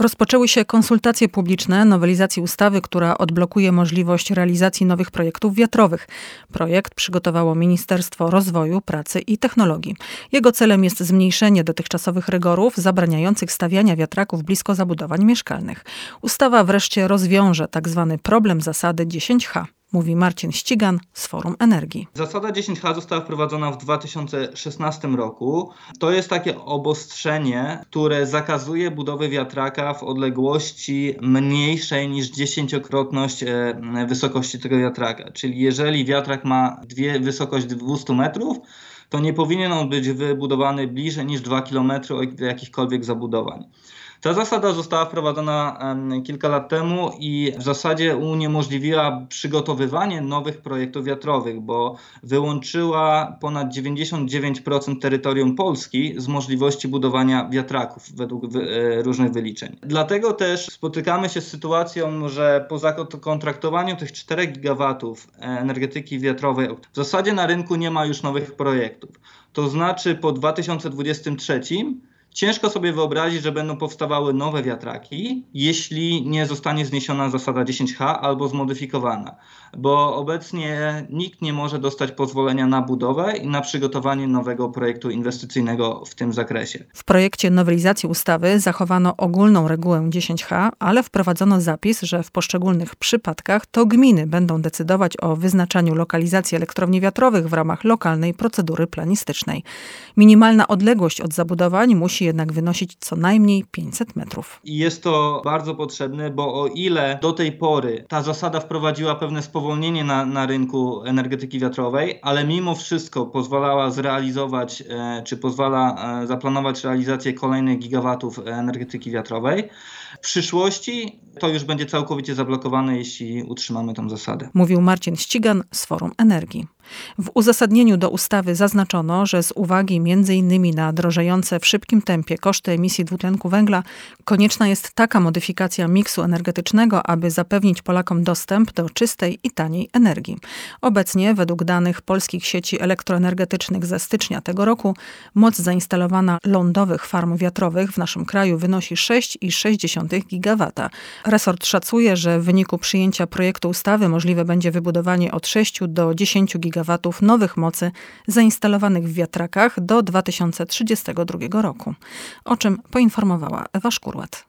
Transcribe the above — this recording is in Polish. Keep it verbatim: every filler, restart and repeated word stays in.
Rozpoczęły się konsultacje publiczne nowelizacji ustawy, która odblokuje możliwość realizacji nowych projektów wiatrowych. Projekt przygotowało Ministerstwo Rozwoju, Pracy i Technologii. Jego celem jest zmniejszenie dotychczasowych rygorów zabraniających stawiania wiatraków blisko zabudowań mieszkalnych. Ustawa wreszcie rozwiąże tzw. problem zasady dziesięć H. Mówi Marcin Ścigan z Forum Energii. Zasada dziesięć H została wprowadzona w dwa tysiące szesnastym roku. To jest takie obostrzenie, które zakazuje budowy wiatraka w odległości mniejszej niż dziesięciokrotność wysokości tego wiatraka. Czyli jeżeli wiatrak ma dwie, wysokość dwieście metrów, to nie powinien on być wybudowany bliżej niż dwa kilometry od jakichkolwiek zabudowań. Ta zasada została wprowadzona kilka lat temu i w zasadzie uniemożliwiła przygotowywanie nowych projektów wiatrowych, bo wyłączyła ponad dziewięćdziesiąt dziewięć procent terytorium Polski z możliwości budowania wiatraków według różnych wyliczeń. Dlatego też spotykamy się z sytuacją, że po zakontraktowaniu tych czterech gigawatów energetyki wiatrowej w zasadzie na rynku nie ma już nowych projektów. To znaczy po dwa tysiące dwudziestym trzecim ciężko sobie wyobrazić, że będą powstawały nowe wiatraki, jeśli nie zostanie zniesiona zasada dziesięć H albo zmodyfikowana, bo obecnie nikt nie może dostać pozwolenia na budowę i na przygotowanie nowego projektu inwestycyjnego w tym zakresie. W projekcie nowelizacji ustawy zachowano ogólną regułę dziesięć H, ale wprowadzono zapis, że w poszczególnych przypadkach to gminy będą decydować o wyznaczaniu lokalizacji elektrowni wiatrowych w ramach lokalnej procedury planistycznej. Minimalna odległość od zabudowań musi jednak wynosić co najmniej pięćset metrów. I jest to bardzo potrzebne, bo o ile do tej pory ta zasada wprowadziła pewne spowolnienie na, na rynku energetyki wiatrowej, ale mimo wszystko pozwalała zrealizować, e, czy pozwala e, zaplanować realizację kolejnych gigawatów energetyki wiatrowej, w przyszłości to już będzie całkowicie zablokowane, jeśli utrzymamy tę zasadę. Mówił Marcin Ścigan z Forum Energii. W uzasadnieniu do ustawy zaznaczono, że z uwagi między innymi na drożejące w szybkim tempie koszty emisji dwutlenku węgla konieczna jest taka modyfikacja miksu energetycznego, aby zapewnić Polakom dostęp do czystej i taniej energii. Obecnie, według danych polskich sieci elektroenergetycznych ze stycznia tego roku, moc zainstalowana lądowych farm wiatrowych w naszym kraju wynosi sześć przecinek sześć gigawata. Resort szacuje, że w wyniku przyjęcia projektu ustawy możliwe będzie wybudowanie od sześciu do dziesięciu gigawatów nowych mocy zainstalowanych w wiatrakach do dwa tysiące trzydziestego drugiego roku, o czym poinformowała Ewa Szkurłat.